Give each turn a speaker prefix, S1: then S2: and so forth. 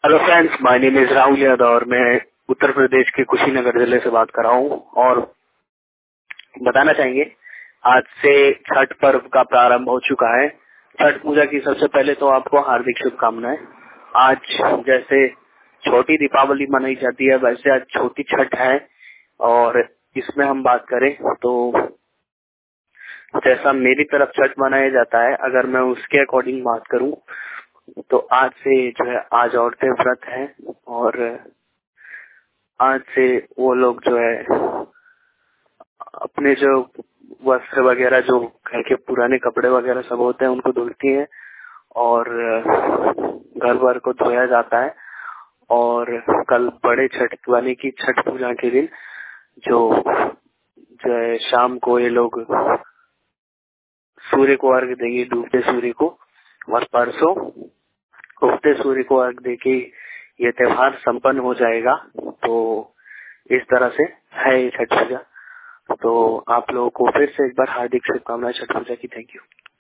S1: Hello friends, my name is Rahul Yadav और मैं उत्तर प्रदेश के कुशीनगर जिले से बात कर रहा हूँ और बताना चाहेंगे आज से छठ पर्व का प्रारंभ हो चुका है। छठ पूजा की सबसे पहले तो आपको हार्दिक शुभकामनाएं। आज जैसे छोटी दीपावली मनाई जाती है वैसे आज छोटी छठ है और इसमें हम बात करें तो जैसा मेरी तरफ छठ मनाया जाता है, अगर मैं उसके अकॉर्डिंग बात करूं तो आज से जो है आज औरतें व्रत हैं और आज से वो लोग जो है अपने जो वस्त्र वगैरह जो घर के पुराने कपड़े वगैरह सब होते हैं उनको धुलती हैं और घर भर को धोया जाता है। और कल बड़े छठ वाले की छठ पूजा के दिन जो जो है शाम को ये लोग सूर्य को अर्घ देंगे, डूबते सूर्य को, और परसों उगते सूर्य को अर्घ देके ये त्योहार संपन्न हो जाएगा। तो इस तरह से है ये छठ पूजा। तो आप लोगों को फिर से एक बार हार्दिक शुभकामनाएं छठ पूजा की। Thank you.